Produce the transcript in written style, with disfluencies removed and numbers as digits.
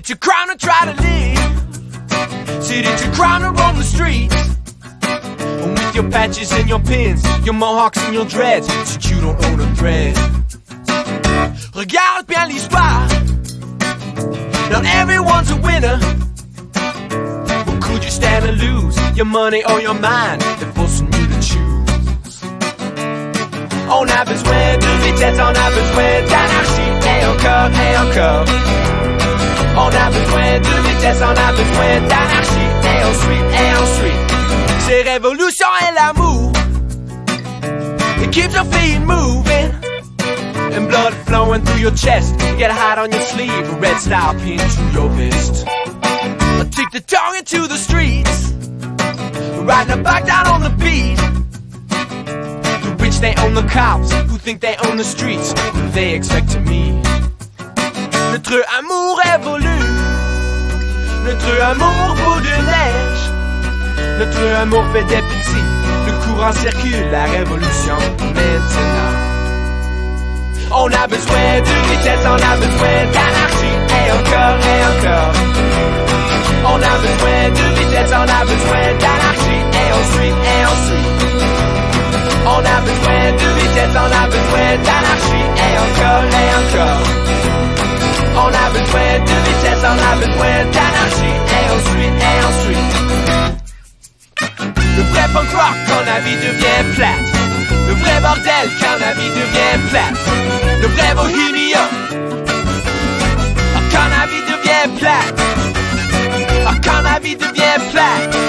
your crown to try to live. Sit at your crown to roam the streets. And with your patches and your pins, your mohawks and your dreads, so you don't own a thread. Regarde bien l'histoire. Not everyone's a winner. But could you stand to lose your money or your mind? They're forcing you to choose. On a besoin de vitesse, on a besoin d'anarchie. Et encore. On a besoin de vitesse, on a besoin d'anarchie. Et ensuite, c'est révolution et l'amour. It keeps your feet moving. And blood flowing through your chest. You get a heart on your sleeve, a red star pinned to your vest. Take the tongue into the streets, riding a bike down on the beat. The rich, they own the cops, who think they own the streets. What do they expect to me? Notre amour évolue, notre amour bout de neige. Notre amour fait des petits, le courant circule, la révolution maintenant. On a besoin de vitesse, on a besoin d'anarchie. Et encore. On a besoin de vitesse, on a besoin d'anarchie. Et ensuite. On a besoin de vitesse, on a besoin d'anarchie. Et encore. On a besoin de vitesse, on a besoin d'anarchie. Et ensuite. Le vrai punk rock quand la vie devient plate. Le vrai bordel quand la vie devient plate. Le vrai bohemia quand la vie devient plate. Quand la vie devient plate.